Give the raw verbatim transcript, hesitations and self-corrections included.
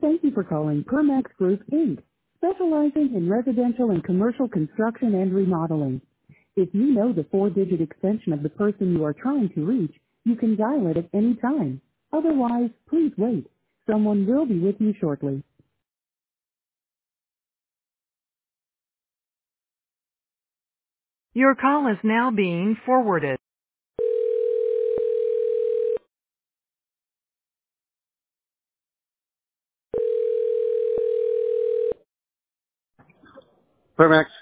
Thank you for calling Permax Group, Incorporated, specializing in residential and commercial construction and remodeling. If you know the four-digit extension of the person you are trying to reach, you can dial it at any time. Otherwise, please wait. Someone will be with you shortly. Your call is now being forwarded. Permax.